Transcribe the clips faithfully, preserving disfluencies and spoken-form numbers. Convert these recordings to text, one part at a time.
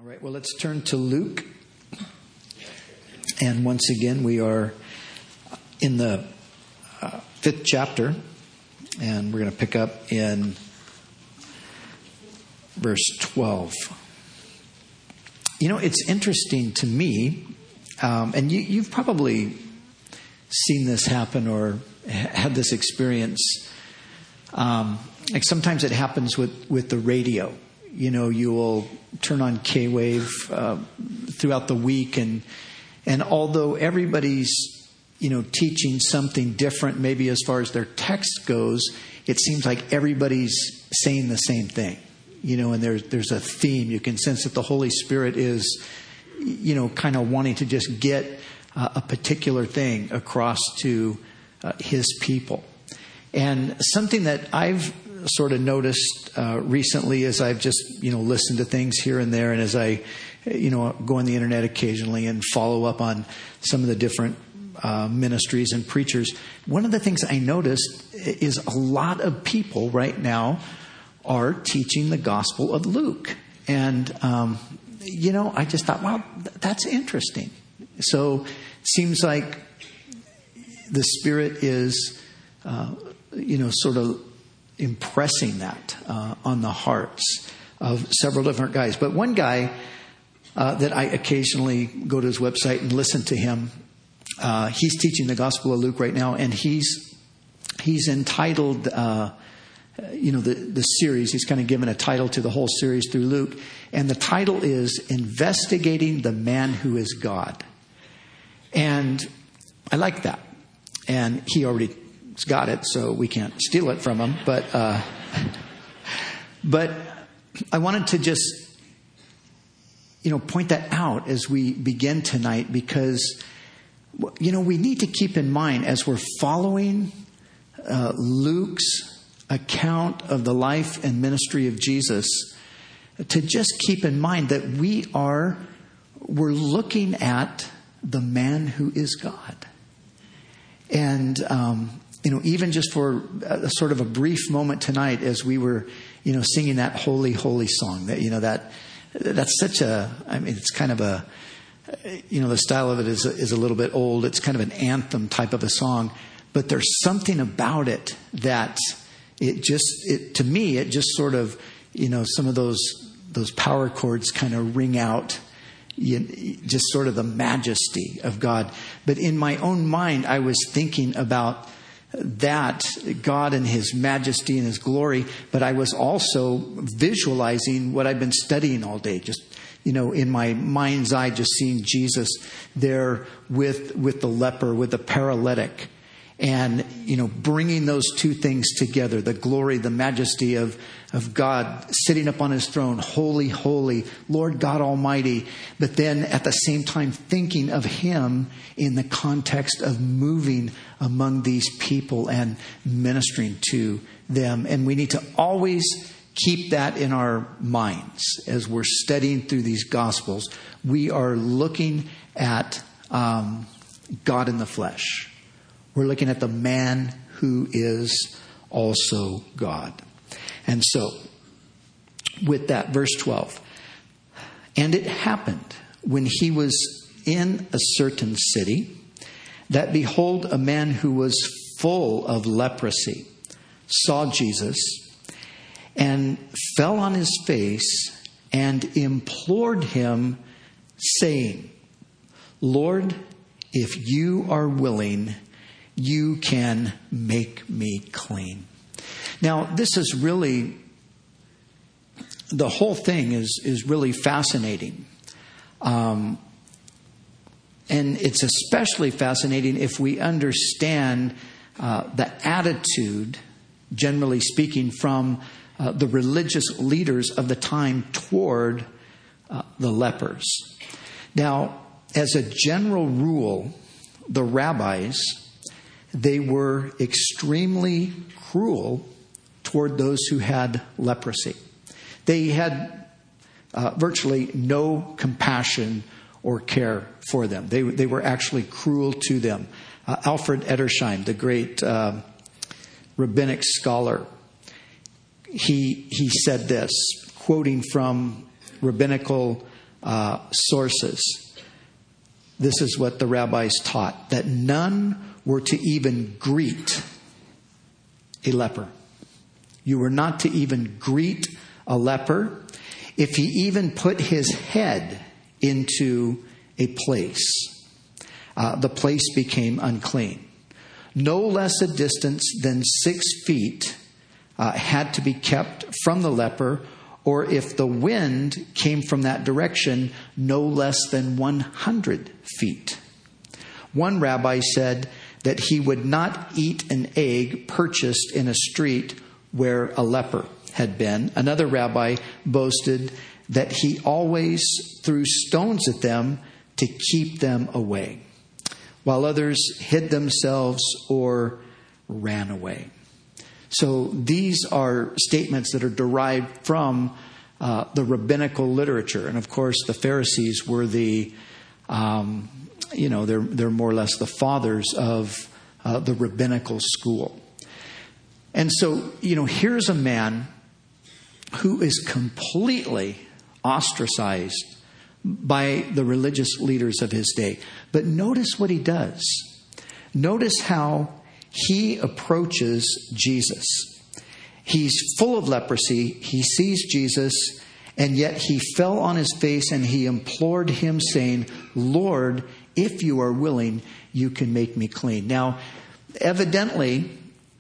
right, well, let's turn to Luke. And once again, we are in the uh, fifth chapter, and we're going to pick up in verse twelve. You know, it's interesting to me, um, and you, you've probably seen this happen or had this experience. Um, like sometimes it happens with, with the radio. You know, you will turn on K-Wave uh, throughout the week, and and although everybody's, you know, teaching something different, maybe as far as their text goes, it seems like everybody's saying the same thing. You know, and there's there's a theme. You can sense that the Holy Spirit is, you know, kind of wanting to just get uh, a particular thing across to uh, His people. And something that I've sort of noticed uh, recently as I've just, you know, listened to things here and there, and as I, you know, go on the internet occasionally and follow up on some of the different uh, ministries and preachers, one of the things I noticed is a lot of people right now are teaching the Gospel of Luke. And, um, you know, I just thought, wow, th- that's interesting. So it seems like the Spirit is, uh, you know, sort of impressing that uh, on the hearts of several different guys. But one guy uh, that I occasionally go to his website and listen to him, uh, he's teaching the Gospel of Luke right now, and he's he's entitled, uh, you know, the, the series, he's kind of given a title to the whole series through Luke, and the title is Investigating the Man Who is God. And I like that. And he already got it, so we can't steal it from him. But uh, but I wanted to just, you know, point that out as we begin tonight, because, you know, we need to keep in mind as we're following uh, Luke's account of the life and ministry of Jesus, to just keep in mind that we are we're looking at the man who is God. And um, you know, even just for a, sort of a brief moment tonight, as we were, you know, singing that holy, holy song, that, you know, that that's such a, I mean, it's kind of a, you know, the style of it is is a little bit old. It's kind of an anthem type of a song, but there's something about it that it just, it to me, it just sort of, you know, some of those those power chords kind of ring out, you, just sort of the majesty of God. But in my own mind, I was thinking about that, God and His majesty and His glory, but I was also visualizing what I've been studying all day, just, you know, in my mind's eye, just seeing Jesus there with with the leper, with the paralytic, and, you know, bringing those two things together, the glory, the majesty of of God sitting up on His throne, holy, holy, Lord God Almighty, but then at the same time thinking of Him in the context of moving among these people and ministering to them. And we need to always keep that in our minds as we're studying through these Gospels. We are looking at um, God in the flesh. We're looking at the man who is also God. And so, with that, verse twelve. And it happened when he was in a certain city, that behold, a man who was full of leprosy saw Jesus and fell on his face and implored him, saying, Lord, if you are willing, you can make me clean. Now, this is really, the whole thing is, is really fascinating. Um, and it's especially fascinating if we understand uh, the attitude, generally speaking, from uh, the religious leaders of the time toward uh, the lepers. Now, as a general rule, the rabbis, they were extremely cruel toward those who had leprosy. They had uh, virtually no compassion or care for them. They they were actually cruel to them. Uh, Alfred Edersheim, the great uh, rabbinic scholar, he he said this, quoting from rabbinical uh, sources, this is what the rabbis taught, that none were to even greet a leper. You were not to even greet a leper. If he even put his head into a place, uh, the place became unclean. No less a distance than six feet uh, had to be kept from the leper, or if the wind came from that direction, no less than one hundred feet. One rabbi said that he would not eat an egg purchased in a street where a leper had been. Another rabbi boasted that he always threw stones at them to keep them away, while others hid themselves or ran away. So these are statements that are derived from uh, the rabbinical literature. And of course, the Pharisees were the, um, you know, they're, they're more or less the fathers of uh, the rabbinical school. And so, you know, here's a man who is completely ostracized by the religious leaders of his day. But notice what he does. Notice how he approaches Jesus. He's full of leprosy. He sees Jesus, and yet he fell on his face and he implored him, saying, "Lord, if you are willing, you can make me clean." Now, evidently,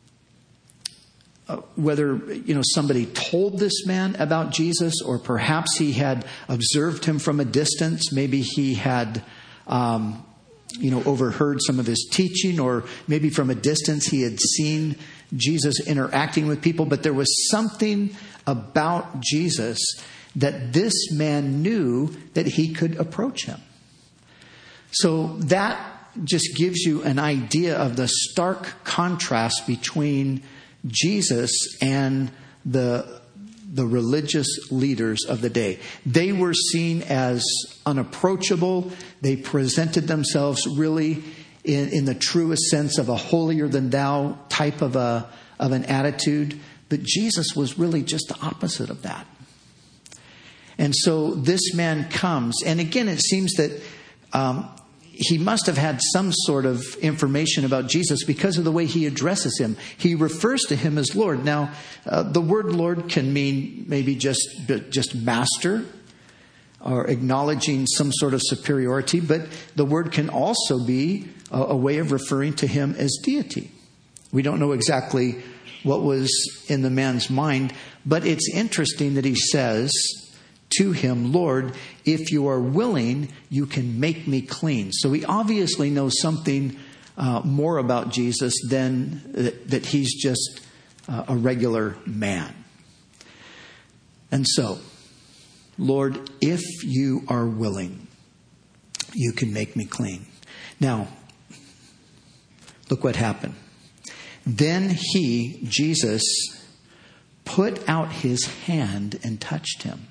Uh, whether, you know, somebody told this man about Jesus, or perhaps he had observed him from a distance. Maybe he had, um, you know, overheard some of his teaching, or maybe from a distance he had seen Jesus interacting with people. But there was something about Jesus that this man knew that he could approach him. So that just gives you an idea of the stark contrast between Jesus and the the religious leaders of the day. They were seen as unapproachable. They presented themselves really in, in the truest sense of a holier than thou type of a of an attitude. But Jesus was really just the opposite of that. And so this man comes, and again, it seems that um, he must have had some sort of information about Jesus because of the way he addresses him. He refers to him as Lord. Now, uh, the word Lord can mean maybe just, just master, or acknowledging some sort of superiority, but the word can also be a, a way of referring to him as deity. We don't know exactly what was in the man's mind, but it's interesting that he says to him, "Lord, if you are willing, you can make me clean." So he obviously knows something uh, more about Jesus than that, that he's just uh, a regular man. And so, "Lord, if you are willing, you can make me clean." Now, look what happened. Then he, Jesus, put out his hand and touched him.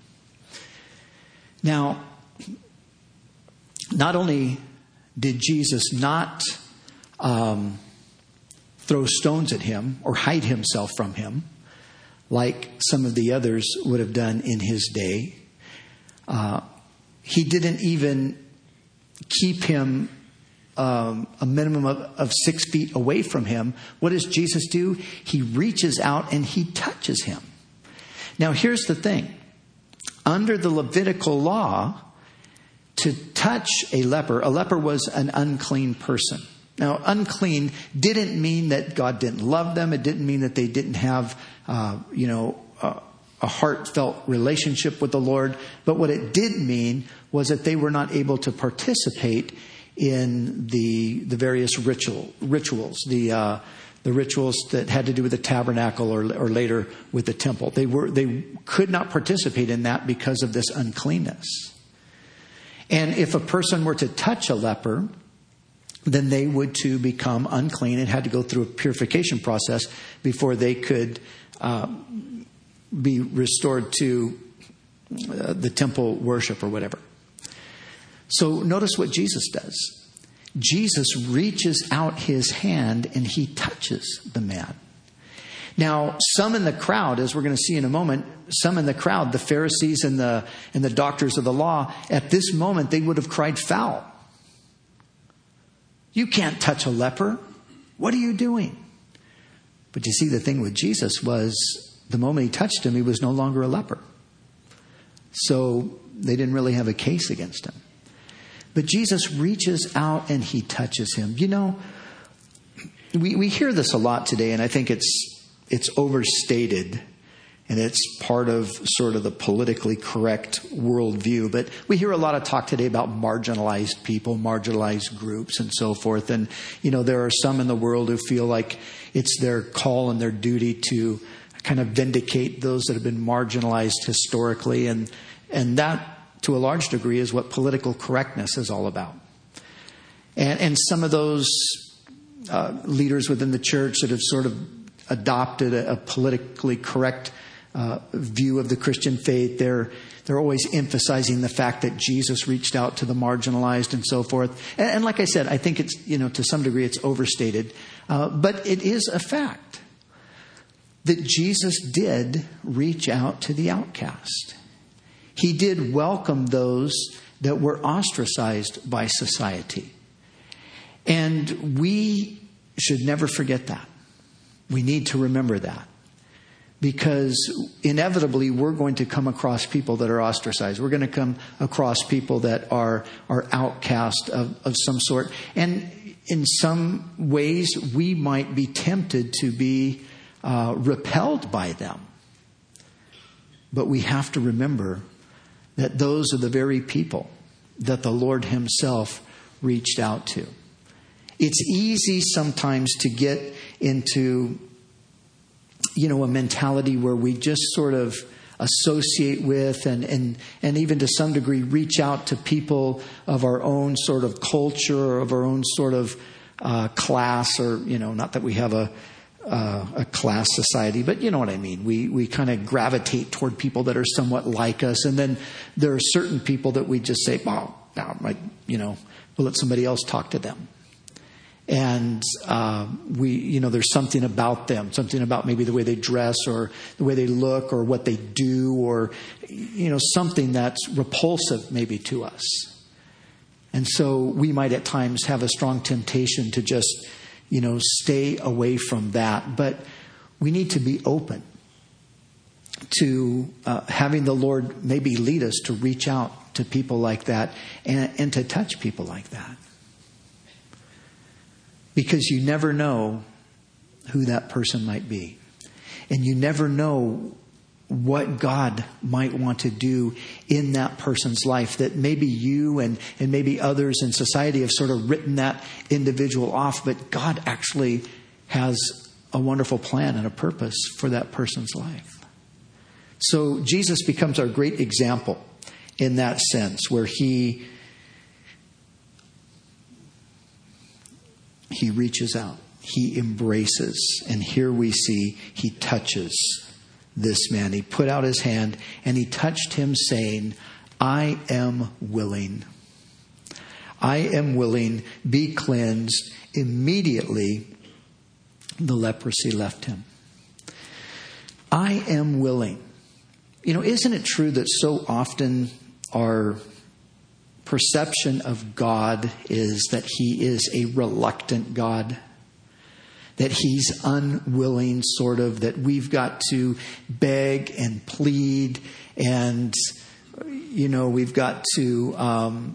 Now, not only did Jesus not um, throw stones at him or hide himself from him, like some of the others would have done in his day, uh, he didn't even keep him um, a minimum of, of six feet away from him. What does Jesus do? He reaches out and he touches him. Now, here's the thing. Under the Levitical law, to touch a leper, a leper was an unclean person. Now, unclean didn't mean that God didn't love them. It didn't mean that they didn't have, uh, you know, uh, a heartfelt relationship with the Lord. But what it did mean was that they were not able to participate in the the various ritual rituals, the uh, the rituals that had to do with the tabernacle, or, or later with the temple. They were they could not participate in that because of this uncleanness. And if a person were to touch a leper, then they would too become unclean and had to go through a purification process before they could uh, be restored to uh, the temple worship or whatever. So notice what Jesus does. Jesus reaches out his hand and he touches the man. Now, some in the crowd, as we're going to see in a moment, some in the crowd, the Pharisees and the and the doctors of the law, at this moment, they would have cried foul. You can't touch a leper. What are you doing? But you see, the thing with Jesus was the moment he touched him, he was no longer a leper. So they didn't really have a case against him. But Jesus reaches out and he touches him. You know, we, we hear this a lot today, and I think it's it's overstated, and it's part of sort of the politically correct worldview. But we hear a lot of talk today about marginalized people, marginalized groups, and so forth. And, you know, there are some in the world who feel like it's their call and their duty to kind of vindicate those that have been marginalized historically. And, and that, to a large degree, is what political correctness is all about. And, and some of those uh, leaders within the church that have sort of adopted a, a politically correct uh, view of the Christian faith, they're they're always emphasizing the fact that Jesus reached out to the marginalized and so forth. And, and like I said, I think it's, you know, to some degree it's overstated, uh, but it is a fact that Jesus did reach out to the outcast. He did welcome those that were ostracized by society. And we should never forget that. We need to remember that, because inevitably we're going to come across people that are ostracized. We're going to come across people that are, are outcast of, of some sort. And in some ways, we might be tempted to be uh, repelled by them. But we have to remember that those are the very people that the Lord himself reached out to. It's easy sometimes to get into, you know, a mentality where we just sort of associate with and, and, and even to some degree reach out to people of our own sort of culture or of our own sort of uh, class, or, you know, not that we have a, uh, a class society, but you know what I mean. We, we kind of gravitate toward people that are somewhat like us. And then there are certain people that we just say, oh, no, like, you know, we'll let somebody else talk to them. And uh, we, you know, there's something about them, something about maybe the way they dress or the way they look or what they do, or, you know, something that's repulsive maybe to us. And so we might at times have a strong temptation to just, you know, stay away from that. But we need to be open to uh, having the Lord maybe lead us to reach out to people like that and, and to touch people like that. Because you never know who that person might be. And you never know what God might want to do in that person's life, that maybe you and, and maybe others in society have sort of written that individual off. But God actually has a wonderful plan and a purpose for that person's life. So Jesus becomes our great example in that sense, where he He reaches out. He embraces. And here we see he touches this man. He put out his hand and he touched him, saying, I am willing. I am willing. Be cleansed. Immediately, the leprosy left him. I am willing. You know, isn't it true that so often our perception of God is that he is a reluctant God, that he's unwilling, sort of, that we've got to beg and plead, and, you know, we've got to um,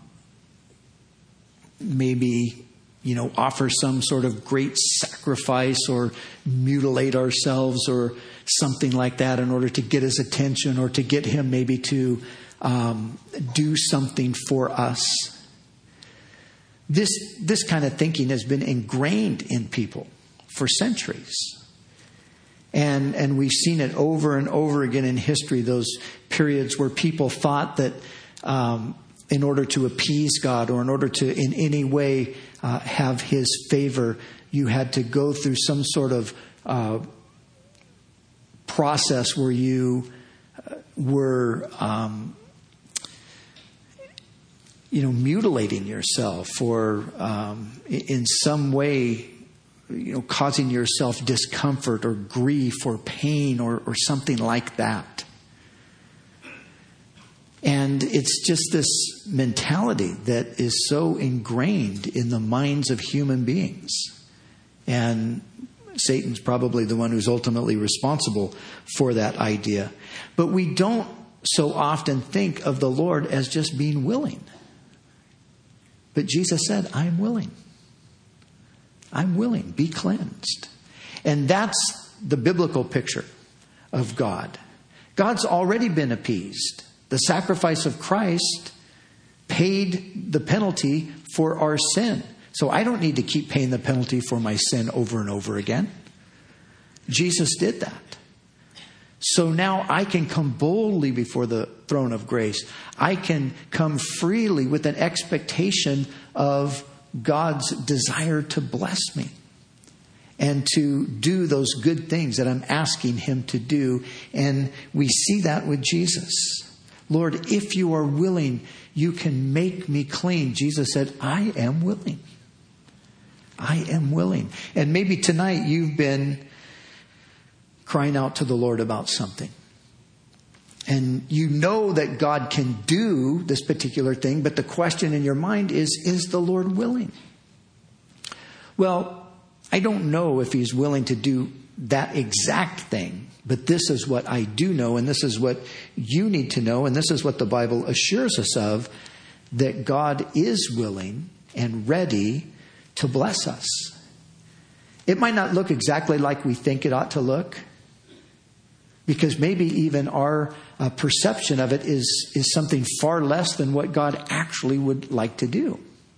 maybe, you know, offer some sort of great sacrifice or mutilate ourselves or something like that in order to get his attention or to get him maybe to Um, do something for us. This this kind of thinking has been ingrained in people for centuries. And and we've seen it over and over again in history, those periods where people thought that um, in order to appease God or in order to in any way uh, have his favor, you had to go through some sort of uh, process where you were Um, you know, mutilating yourself or um, in some way you know, causing yourself discomfort or grief or pain or, or something like that. And it's just this mentality that is so ingrained in the minds of human beings. And Satan's probably the one who's ultimately responsible for that idea. But we don't so often think of the Lord as just being willing. But Jesus said, I'm willing. I'm willing. Be cleansed. And that's the biblical picture of God. God's already been appeased. The sacrifice of Christ paid the penalty for our sin. So I don't need to keep paying the penalty for my sin over and over again. Jesus did that. So now I can come boldly before the throne of grace. I can come freely with an expectation of God's desire to bless me and to do those good things that I'm asking him to do. And we see that with Jesus. Lord, if you are willing, you can make me clean. Jesus said, I am willing. I am willing. And maybe tonight you've been crying out to the Lord about something. And you know that God can do this particular thing, but the question in your mind is, is the Lord willing? Well, I don't know if he's willing to do that exact thing, but this is what I do know, and this is what you need to know, and this is what the Bible assures us of, that God is willing and ready to bless us. It might not look exactly like we think it ought to look, because maybe even our uh, perception of it is, is something far less than what God actually would like to do.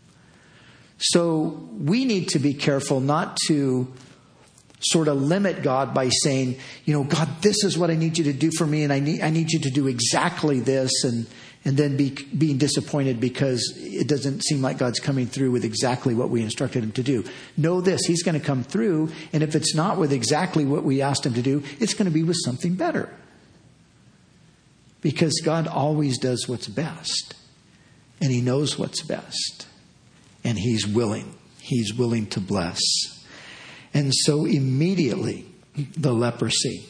So we need to be careful not to sort of limit God by saying, you know, God, this is what I need you to do for me, and I need I need you to do exactly this, and and then be being disappointed because it doesn't seem like God's coming through with exactly what we instructed him to do. Know this, he's going to come through, and if it's not with exactly what we asked him to do, it's going to be with something better. Because God always does what's best, and he knows what's best, and he's willing. He's willing to bless. And so immediately the leprosy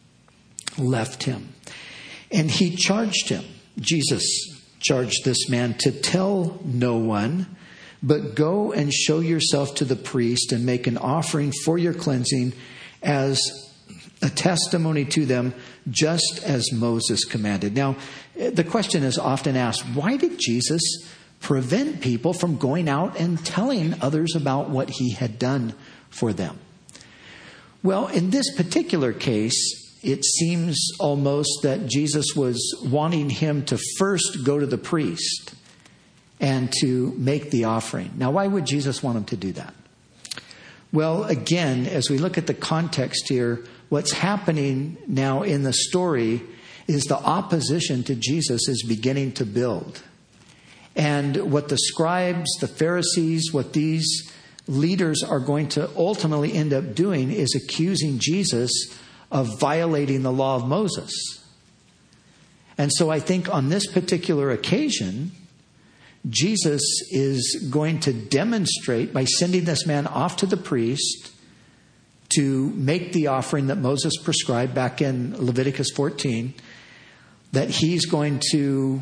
left him. And he charged him. Jesus charged this man to tell no one, but go and show yourself to the priest and make an offering for your cleansing as a testimony to them, just as Moses commanded. Now, the question is often asked, why did Jesus prevent people from going out and telling others about what he had done for them? Well, in this particular case, it seems almost that Jesus was wanting him to first go to the priest and to make the offering. Now, why would Jesus want him to do that? Well, again, as we look at the context here, what's happening now in the story is the opposition to Jesus is beginning to build. And what the scribes, the Pharisees, what these leaders are going to ultimately end up doing is accusing Jesus of violating the law of Moses. And so I think on this particular occasion, Jesus is going to demonstrate by sending this man off to the priest to make the offering that Moses prescribed back in Leviticus fourteen, that he's going to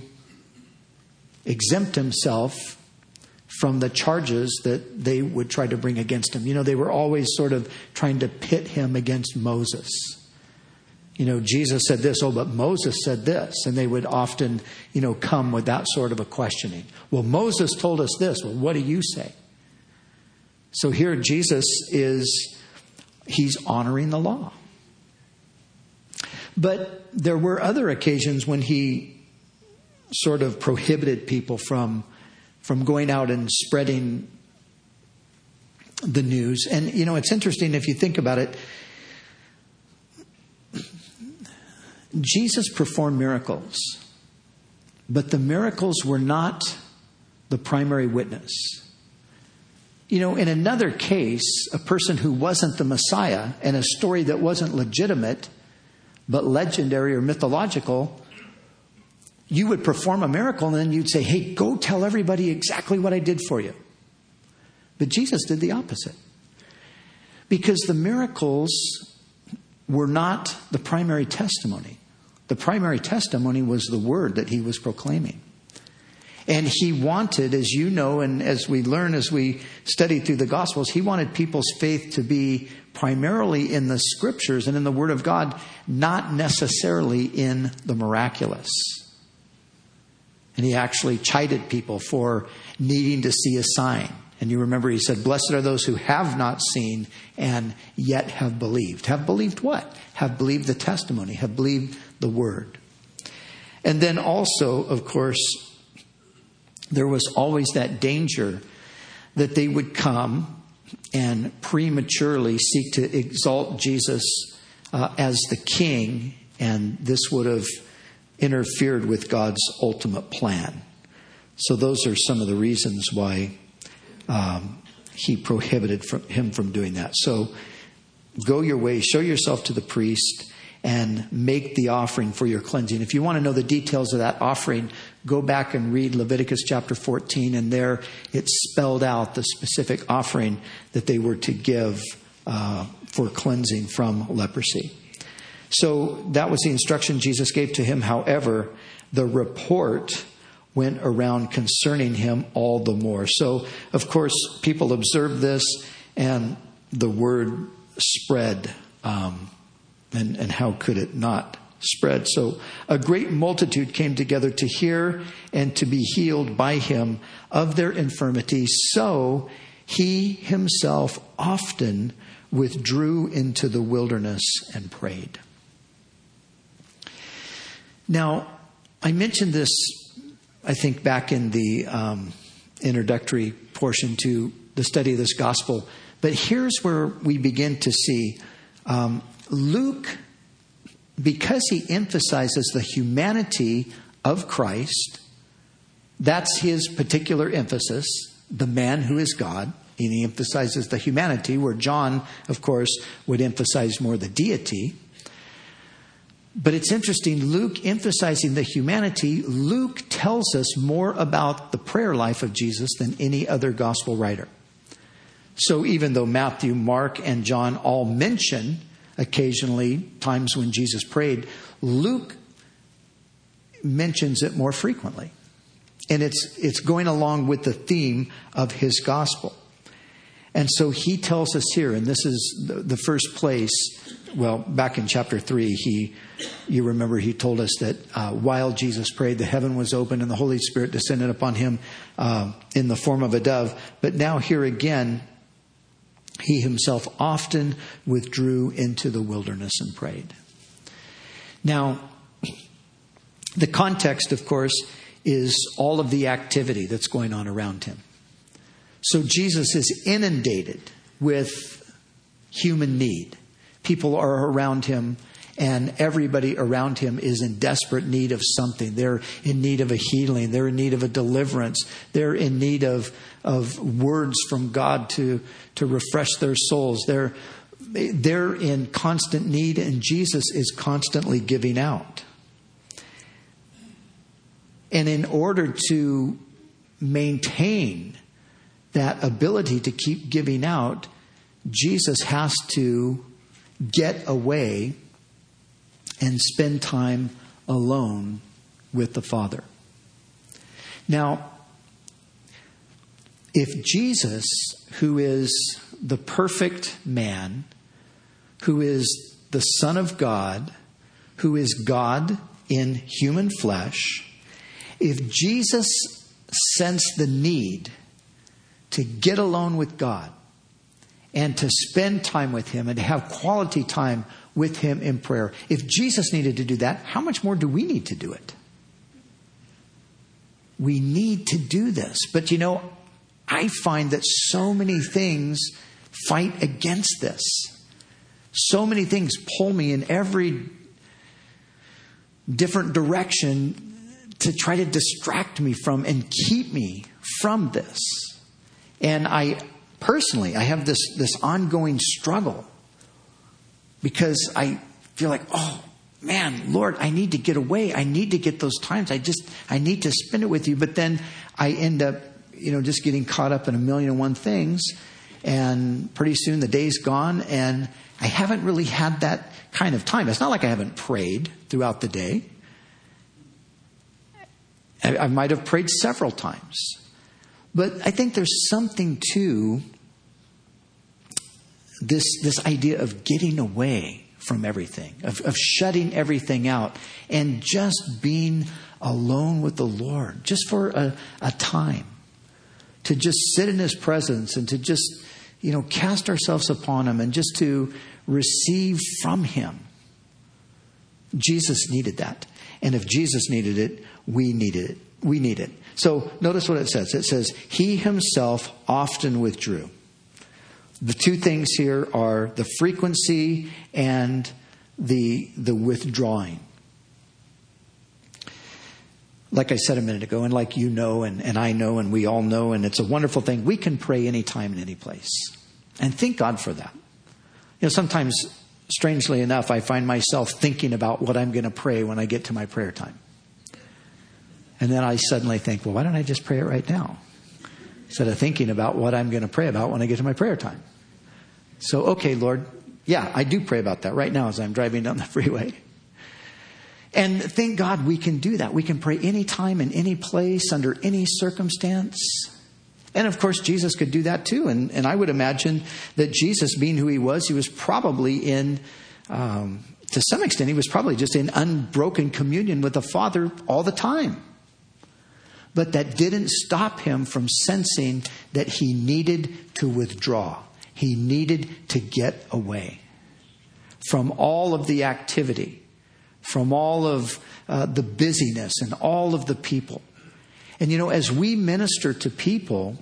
exempt himself from the charges that they would try to bring against him. You know, they were always sort of trying to pit him against Moses. You know, Jesus said this, oh, but Moses said this. And they would often, you know, come with that sort of a questioning. Well, Moses told us this. Well, what do you say? So here Jesus is, he's honoring the law. But there were other occasions when he sort of prohibited people from from going out and spreading the news. And, you know, it's interesting if you think about it. Jesus performed miracles, but the miracles were not the primary witness. You know, in another case, a person who wasn't the Messiah and a story that wasn't legitimate, but legendary or mythological, you would perform a miracle and then you'd say, hey, go tell everybody exactly what I did for you. But Jesus did the opposite. Because the miracles were not the primary testimony. The primary testimony was the word that he was proclaiming. And he wanted, as you know, and as we learn as we study through the Gospels, he wanted people's faith to be primarily in the Scriptures and in the Word of God, not necessarily in the miraculous. And he actually chided people for needing to see a sign. And you remember he said, blessed are those who have not seen and yet have believed. Have believed what? Have believed the testimony, have believed the Word. And then also, of course, there was always that danger that they would come and prematurely seek to exalt Jesus uh, as the king, and this would have interfered with God's ultimate plan. So those are some of the reasons why um, he prohibited from, him from doing that. So go your way, show yourself to the priest, and make the offering for your cleansing. If you want to know the details of that offering, go back and read Leviticus chapter fourteen, and there it's spelled out the specific offering that they were to give uh, for cleansing from leprosy. So that was the instruction Jesus gave to him. However, the report went around concerning him all the more. So, of course, people observed this, and the word spread. Um, And, and how could it not spread? So a great multitude came together to hear and to be healed by him of their infirmities. So he himself often withdrew into the wilderness and prayed. Now, I mentioned this, I think, back in the um, introductory portion to the study of this gospel. But here's where we begin to see um, Luke, because he emphasizes the humanity of Christ, that's his particular emphasis, the man who is God, and he emphasizes the humanity, where John, of course, would emphasize more the deity. But it's interesting, Luke emphasizing the humanity, Luke tells us more about the prayer life of Jesus than any other gospel writer. So even though Matthew, Mark, and John all mention occasionally times when Jesus prayed, Luke mentions it more frequently. And it's it's going along with the theme of his gospel. And so he tells us here, and this is the, the first place, well, back in chapter three, he, you remember he told us that uh, while Jesus prayed, the heaven was open and the Holy Spirit descended upon him uh, in the form of a dove. But now here again, he himself often withdrew into the wilderness and prayed. Now, the context, of course, is all of the activity that's going on around him. So Jesus is inundated with human need. People are around him, and everybody around him is in desperate need of something. They're in need of a healing. They're in need of a deliverance. They're in need of, of words from God to, to refresh their souls. They're, they're in constant need, and Jesus is constantly giving out. And in order to maintain that ability to keep giving out, Jesus has to get away and spend time alone with the Father. Now, if Jesus, who is the perfect man, who is the Son of God, who is God in human flesh, if Jesus sensed the need to get alone with God and to spend time with him and to have quality time with him in prayer, if Jesus needed to do that, how much more do we need to do it? We need to do this. But you know, I find that so many things fight against this. So many things pull me in every different direction to try to distract me from and keep me from this. And I personally, I have this, this ongoing struggle because I feel like, oh man, Lord, I need to get away. I need to get those times. I just, I need to spend it with you. But then I end up, you know, just getting caught up in a million and one things. and pretty soon the day's gone, and I haven't really had that kind of time. It's not like I haven't prayed throughout the day. I, I might have prayed several times. But I think there's something to this, this idea of getting away from everything, of, of shutting everything out, and just being alone with the Lord, just for a, a time. To just sit in His presence and to just, you know, cast ourselves upon Him and just to receive from Him. Jesus needed that. And if Jesus needed it, we needed it. We need it. So notice what it says. It says, He Himself often withdrew. The two things here are the frequency and the, the withdrawing. Like I said a minute ago, and like you know, and, and I know, and we all know, and it's a wonderful thing. We can pray anytime and any place. And thank God for that. You know, sometimes, strangely enough, I find myself thinking about what I'm going to pray when I get to my prayer time. And then I suddenly think, well, why don't I just pray it right now? Instead of thinking about what I'm going to pray about when I get to my prayer time. So, okay, Lord, yeah, I do pray about that right now as I'm driving down the freeway. And thank God we can do that. We can pray anytime, in any place, under any circumstance. And of course, Jesus could do that too. And, and I would imagine that Jesus, being who He was, He was probably in, um, to some extent, He was probably just in unbroken communion with the Father all the time. But that didn't stop Him from sensing that He needed to withdraw. He needed to get away from all of the activity, from all of uh, the busyness and all of the people. And you know, as we minister to people,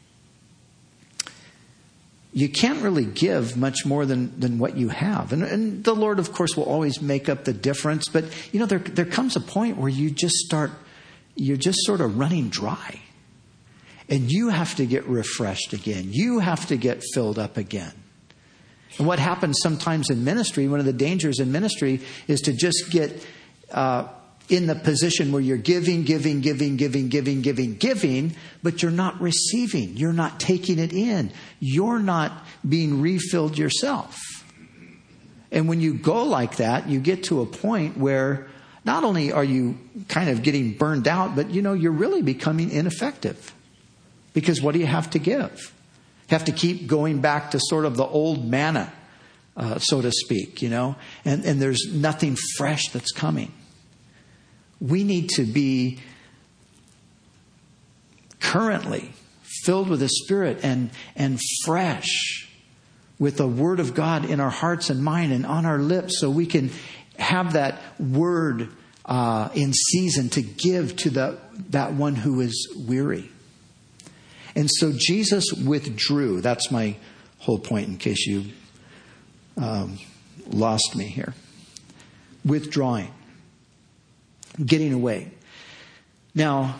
you can't really give much more than, than what you have. And, and the Lord, of course, will always make up the difference. But, you know, there, there comes a point where you just start, you're just sort of running dry. And you have to get refreshed again. You have to get filled up again. And what happens sometimes in ministry, one of the dangers in ministry is to just get uh, in the position where you're giving, giving, giving, giving, giving, giving, giving, but you're not receiving. You're not taking it in. You're not being refilled yourself. And when you go like that, you get to a point where not only are you kind of getting burned out, but, you know, you're really becoming ineffective. Because what do you have to give? Have to keep going back to sort of the old manna, uh, so to speak, you know, and, and there's nothing fresh that's coming. We need to be currently filled with the Spirit and, and fresh with the Word of God in our hearts and mind and on our lips, so we can have that Word uh, in season to give to the, that one who is weary. And so Jesus withdrew. That's my whole point, in case you um, lost me here. Withdrawing. Getting away. Now,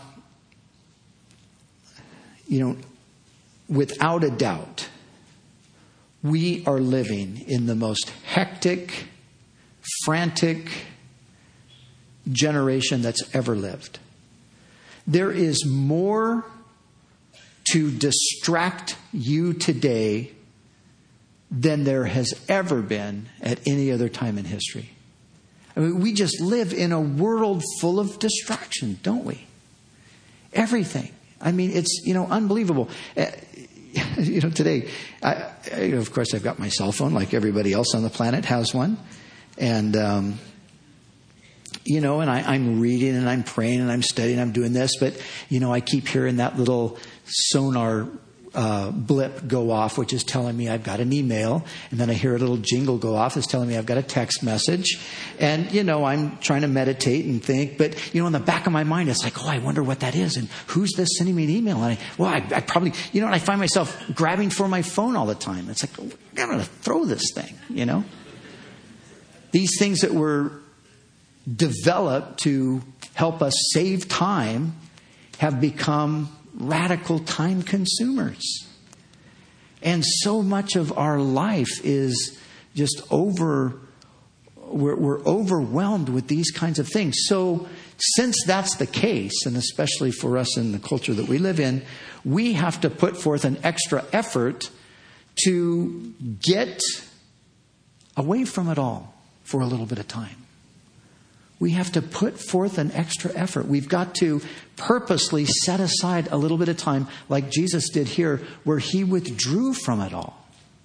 you know, without a doubt, we are living in the most hectic, frantic generation that's ever lived. There is more to distract you today than there has ever been at any other time in history. I mean, we just live in a world full of distraction, don't we? Everything. I mean, it's, you know, unbelievable. Uh, you know, today, I, I, of course, I've got my cell phone like everybody else on the planet has one. And, um, you know, and I, I'm reading and I'm praying and I'm studying, I'm doing this. But, you know, I keep hearing that little sonar uh, blip go off, which is telling me I've got an email. And then I hear a little jingle go off. It's telling me I've got a text message. And, you know, I'm trying to meditate and think. But, you know, in the back of my mind, it's like, oh, I wonder what that is. And who's this sending me an email? And I, well, I, I probably, you know, and I find myself grabbing for my phone all the time. It's like, oh, I got to throw this thing, you know. These things that were developed to help us save time have become radical time consumers. And so much of our life is just over, we're, we're overwhelmed with these kinds of things. So since that's the case, and especially for us in the culture that we live in, we have to put forth an extra effort to get away from it all for a little bit of time. We have to put forth an extra effort. We've got to purposely set aside a little bit of time, like Jesus did here, where he withdrew from it all.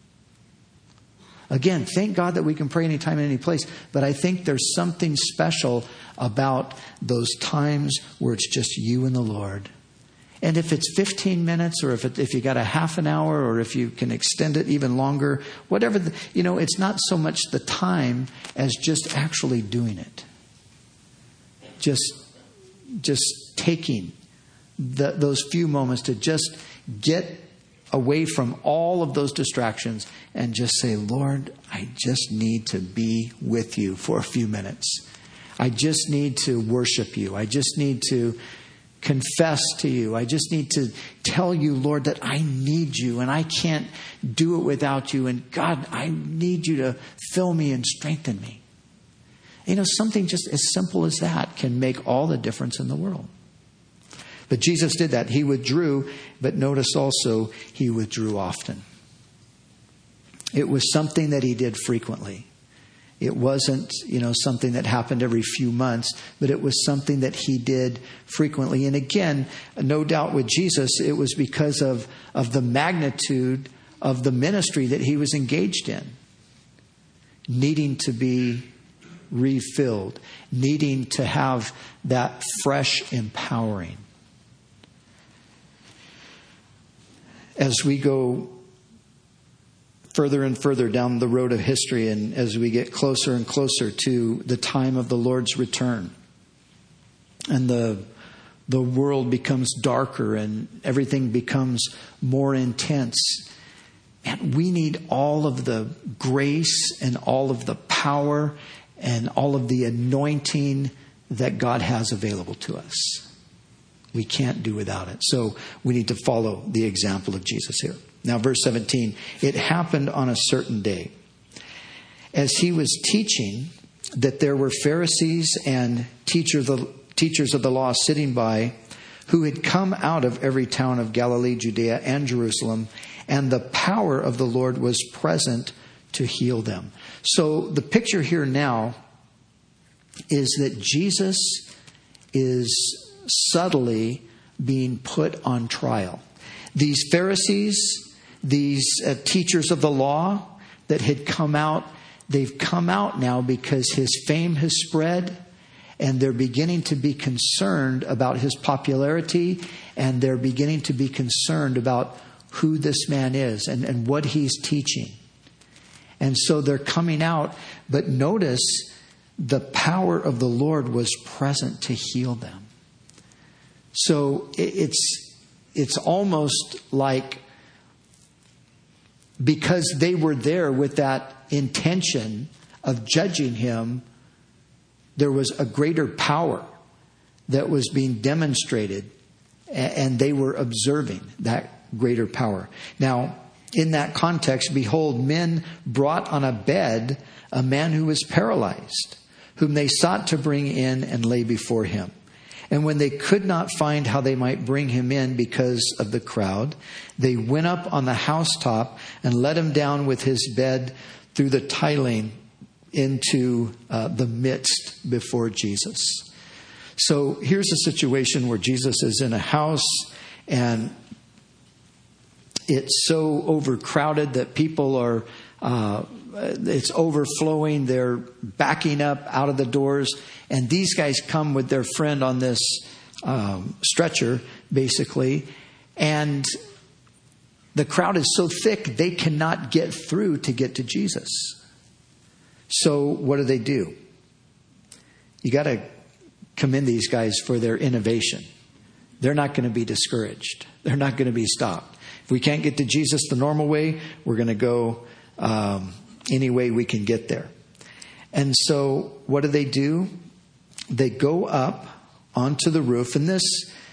Again, thank God that we can pray anytime, in any place. But I think there's something special about those times where it's just you and the Lord. And if it's fifteen minutes, or if it, if you got a half an hour, or if you can extend it even longer, whatever, the, you know, it's not so much the time as just actually doing it. Just, just taking the, those few moments to just get away from all of those distractions and just say, Lord, I just need to be with you for a few minutes. I just need to worship you. I just need to confess to you. I just need to tell you, Lord, that I need you and I can't do it without you. And God, I need you to fill me and strengthen me. You know, something just as simple as that can make all the difference in the world. But Jesus did that. He withdrew, but notice also he withdrew often. It was something that he did frequently. It wasn't, you know, something that happened every few months, but it was something that he did frequently. And again, no doubt with Jesus, it was because of, of the magnitude of the ministry that he was engaged in. Needing to be refilled, needing to have that fresh empowering. As we go further and further down the road of history, and as we get closer and closer to the time of the Lord's return, and the the world becomes darker and everything becomes more intense, and we need all of the grace and all of the power and all of the anointing that God has available to us. We can't do without it. So we need to follow the example of Jesus here. Now, verse seventeen, it happened on a certain day, as he was teaching, that there were Pharisees and teachers of, teachers of the law sitting by, who had come out of every town of Galilee, Judea, and Jerusalem, and the power of the Lord was present to heal them. So the picture here now is that Jesus is subtly being put on trial. These Pharisees, these uh, teachers of the law that had come out, they've come out now because his fame has spread, and they're beginning to be concerned about his popularity, and they're beginning to be concerned about who this man is and, and what he's teaching. And so they're coming out, but notice the power of the Lord was present to heal them. So it's it's almost like, because they were there with that intention of judging him, there was a greater power that was being demonstrated, and they were observing that greater power. Now, in that context, behold, men brought on a bed a man who was paralyzed, whom they sought to bring in and lay before him. And when they could not find how they might bring him in because of the crowd, they went up on the housetop and let him down with his bed through the tiling into uh, the midst before Jesus. So here's a situation where Jesus is in a house, and it's so overcrowded that people are, uh, it's overflowing. They're backing up out of the doors. And these guys come with their friend on this um, stretcher, basically. And the crowd is so thick, they cannot get through to get to Jesus. So what do they do? You got to commend these guys for their innovation. They're not going to be discouraged. They're not going to be stopped. If we can't get to Jesus the normal way, we're going to go um, any way we can get there. And so what do they do? They go up onto the roof. And this,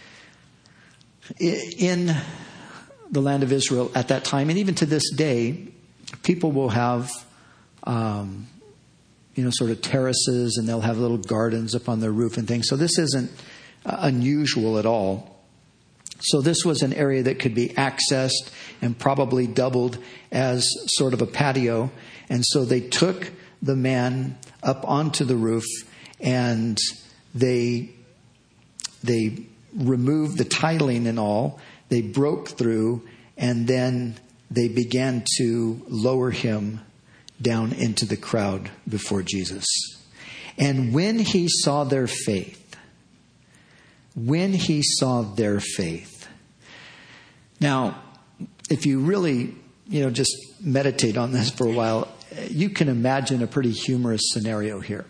in the land of Israel at that time, and even to this day, people will have, um, you know, sort of terraces, and they'll have little gardens up on their roof and things. So this isn't unusual at all. So this was an area that could be accessed and probably doubled as sort of a patio. And so they took the man up onto the roof, and they they removed the tiling and all. They broke through, and then they began to lower him down into the crowd before Jesus. And when he saw their faith, when he saw their faith. Now, if you really, you know, just meditate on this for a while, you can imagine a pretty humorous scenario here.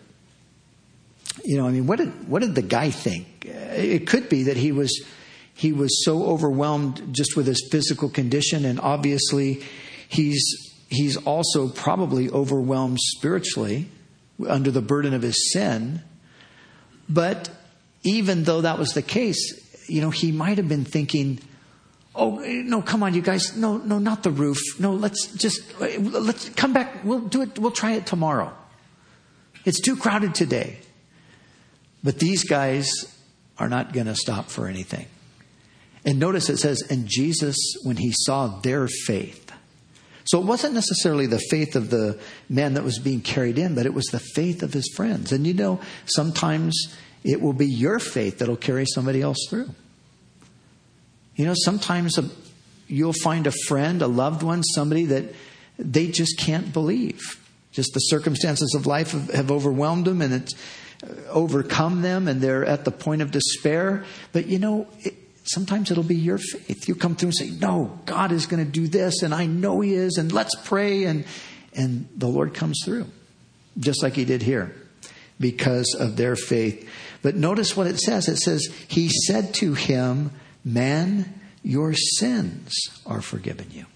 You know, I mean, what did what did the guy think? It could be that he was he was so overwhelmed just with his physical condition, and obviously he's he's also probably overwhelmed spiritually under the burden of his sin. But even though that was the case, you know, he might have been thinking, oh, no, come on, you guys. No, no, not the roof. No, let's just, let's come back. We'll do it. We'll try it tomorrow. It's too crowded today. But these guys are not going to stop for anything. And notice it says, and Jesus, when he saw their faith. So it wasn't necessarily the faith of the man that was being carried in, but it was the faith of his friends. And you know, sometimes it will be your faith that'll carry somebody else through. You know, sometimes a, you'll find a friend, a loved one, somebody that they just can't believe. Just the circumstances of life have, have overwhelmed them, and it's overcome them, and they're at the point of despair. But you know, it, sometimes it'll be your faith. You come through and say, no, God is going to do this, and I know he is, and let's pray. And, and the Lord comes through, just like he did here, because of their faith. But notice what it says. It says, he said to him, man, your sins are forgiven you.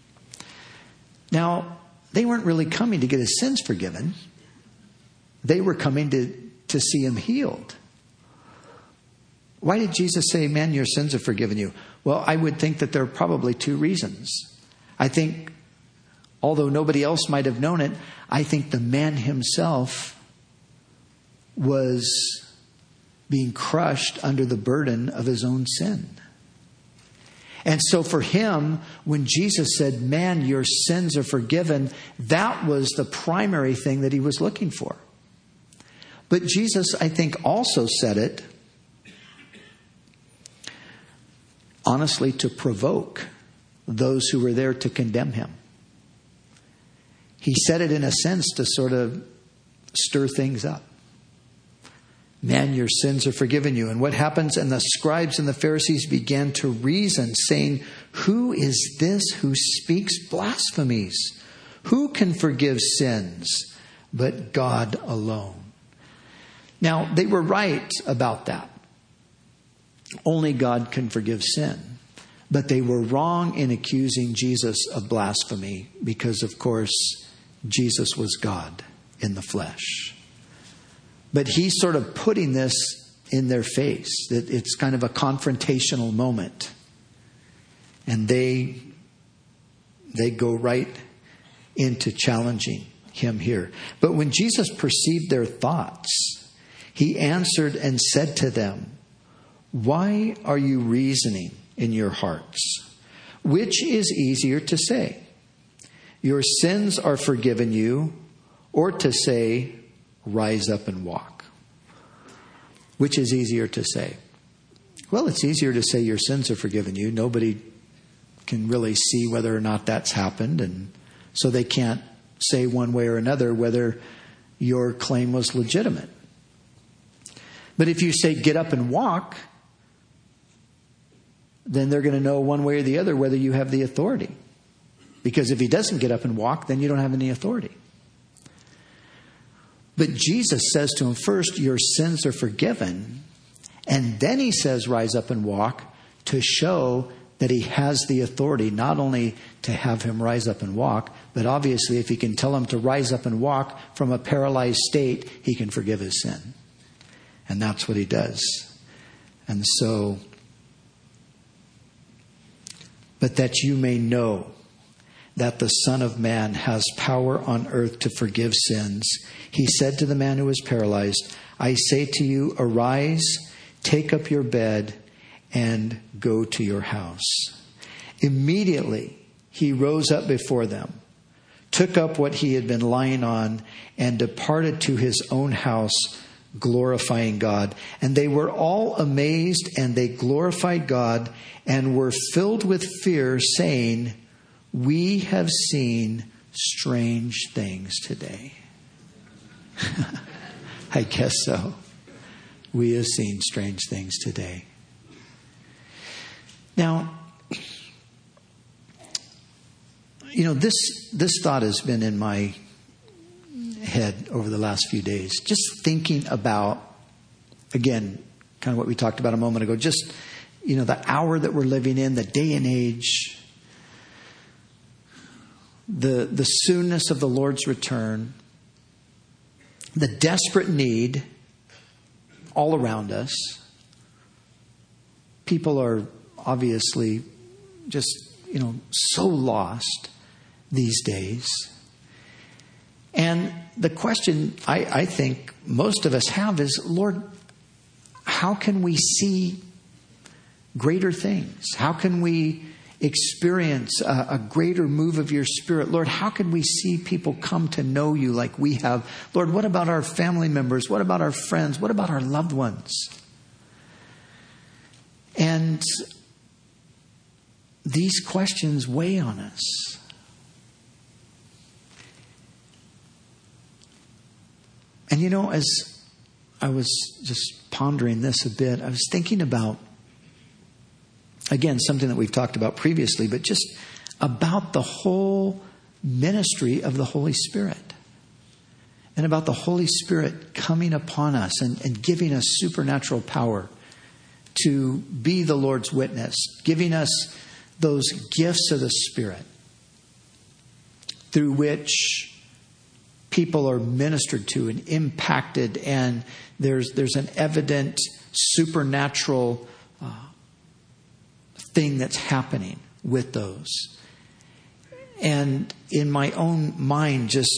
Now, they weren't really coming to get his sins forgiven. They were coming to, to see him healed. Why did Jesus say, man, your sins are forgiven you? Well, I would think that there are probably two reasons. I think, although nobody else might have known it, I think the man himself was being crushed under the burden of his own sin. And so for him, when Jesus said, man, your sins are forgiven, that was the primary thing that he was looking for. But Jesus, I think, also said it, honestly, to provoke those who were there to condemn him. He said it in a sense to sort of stir things up. Man, your sins are forgiven you. And what happens? And the scribes and the Pharisees began to reason, saying, who is this who speaks blasphemies? Who can forgive sins but God alone? Now, they were right about that. Only God can forgive sin. But they were wrong in accusing Jesus of blasphemy because, of course, Jesus was God in the flesh. But he's sort of putting this in their face, that it's kind of a confrontational moment. And they, they go right into challenging him here. But when Jesus perceived their thoughts, he answered and said to them, why are you reasoning in your hearts? Which is easier to say, your sins are forgiven you, or to say, rise up and walk? Which is easier to say? Well, it's easier to say your sins are forgiven you. Nobody can really see whether or not that's happened, and so they can't say one way or another whether your claim was legitimate. But if you say get up and walk, then they're going to know one way or the other whether you have the authority. Because if he doesn't get up and walk, then you don't have any authority. But Jesus says to him, first, your sins are forgiven. And then he says, rise up and walk, to show that he has the authority not only to have him rise up and walk, but obviously if he can tell him to rise up and walk from a paralyzed state, he can forgive his sin. And that's what he does. And so, but that you may know that the Son of Man has power on earth to forgive sins. He said to the man who was paralyzed, I say to you, arise, take up your bed, and go to your house." Immediately he rose up before them, took up what he had been lying on, and departed to his own house, glorifying God. And they were all amazed, and they glorified God and were filled with fear, saying, "We have seen strange things today." I guess so. We have seen strange things today. Now, you know, this this thought has been in my head over the last few days. Just thinking about, again, kind of what we talked about a moment ago. Just, you know, the hour that we're living in, the day and age, the the soonness of the Lord's return, the desperate need all around us. People are obviously just, you know, so lost these days. And the question I, I think most of us have is, Lord, how can we see greater things? How can we experience a, a greater move of your Spirit? Lord, how can we see people come to know you like we have? Lord, what about our family members? What about our friends? What about our loved ones? And these questions weigh on us. And you know, as I was just pondering this a bit, I was thinking about, again, something that we've talked about previously, but just about the whole ministry of the Holy Spirit. And about the Holy Spirit coming upon us and, and giving us supernatural power to be the Lord's witness, giving us those gifts of the Spirit through which people are ministered to and impacted, and there's there's an evident supernatural uh, thing that's happening with those. And in my own mind, just,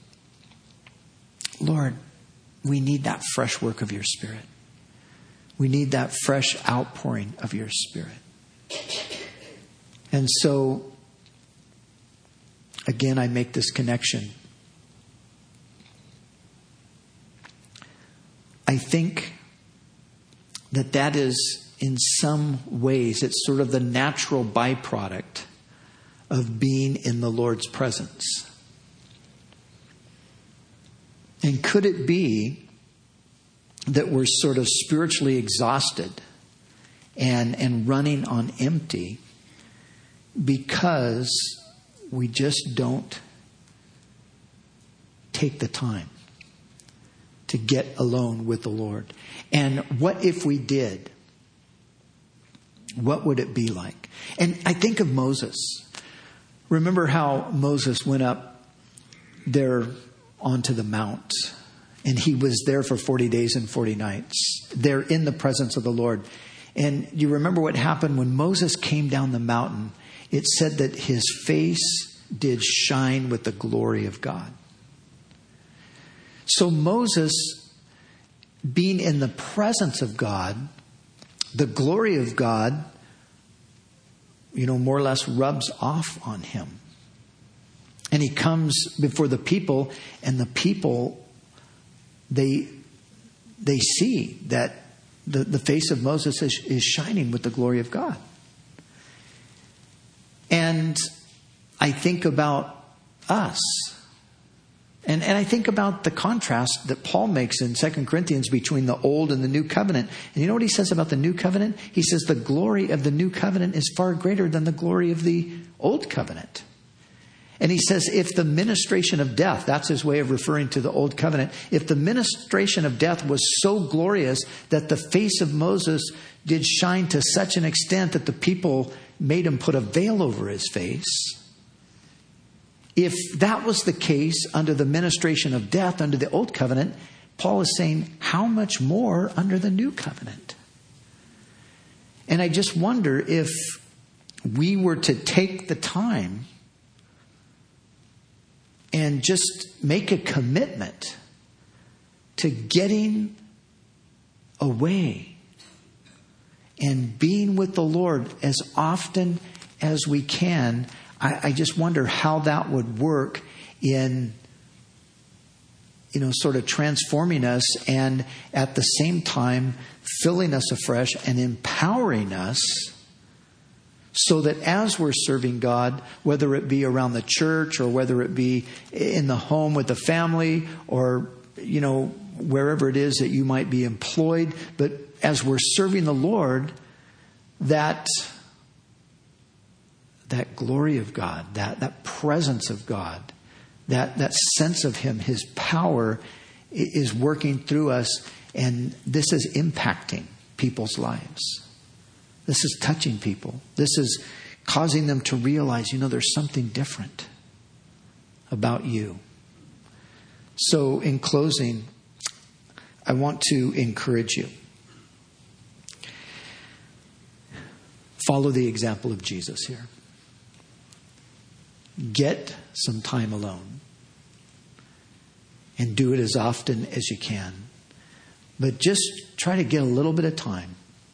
Lord, we need that fresh work of your Spirit. We need that fresh outpouring of your Spirit. And so, again, I make this connection. I think that that is, in some ways, it's sort of the natural byproduct of being in the Lord's presence. And could it be that we're sort of spiritually exhausted and, and running on empty because we just don't take the time to get alone with the Lord? And what if we did? What would it be like? And I think of Moses. Remember how Moses went up there onto the mount, and he was there for forty days and forty nights. There in the presence of the Lord. And you remember what happened when Moses came down the mountain? It said that his face did shine with the glory of God. So Moses, being in the presence of God, the glory of God, you know, more or less rubs off on him. And he comes before the people, and the people, they they see that the, the face of Moses is, is shining with the glory of God. And I think about us. And, and I think about the contrast that Paul makes in Second Corinthians between the old and the new covenant. And you know what he says about the new covenant? He says the glory of the new covenant is far greater than the glory of the old covenant. And he says if the ministration of death, that's his way of referring to the old covenant, if the ministration of death was so glorious that the face of Moses did shine to such an extent that the people made him put a veil over his face, if that was the case under the ministration of death, under the old covenant, Paul is saying, how much more under the new covenant? And I just wonder if we were to take the time and just make a commitment to getting away and being with the Lord as often as we can, I, I just wonder how that would work in, you know, sort of transforming us and at the same time filling us afresh and empowering us so that as we're serving God, whether it be around the church or whether it be in the home with the family or, you know, wherever it is that you might be employed, but as we're serving the Lord, that that glory of God, that, that presence of God, that, that sense of Him, His power is working through us, and this is impacting people's lives. This is touching people. This is causing them to realize, you know, there's something different about you. So in closing, I want to encourage you. Follow the example of Jesus here. Get some time alone. And do it as often as you can. But just try to get a little bit of time.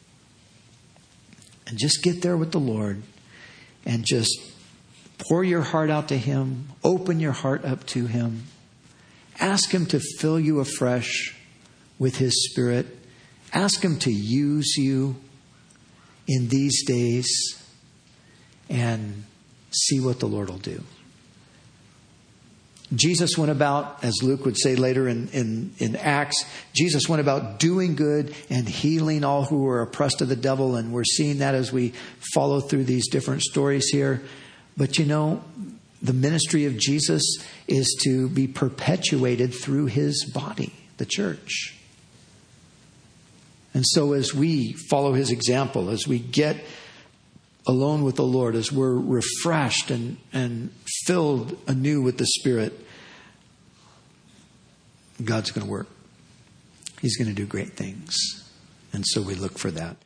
And just get there with the Lord. And just pour your heart out to Him. Open your heart up to Him. Ask Him to fill you afresh with His Spirit. Ask Him to use you in these days. And see what the Lord will do. Jesus went about, as Luke would say later in, in, in Acts, Jesus went about doing good and healing all who were oppressed of the devil. And we're seeing that as we follow through these different stories here. But you know, the ministry of Jesus is to be perpetuated through His body, the church. And so as we follow His example, as we get alone with the Lord, as we're refreshed and, and filled anew with the Spirit, God's going to work. He's going to do great things. And so we look for that.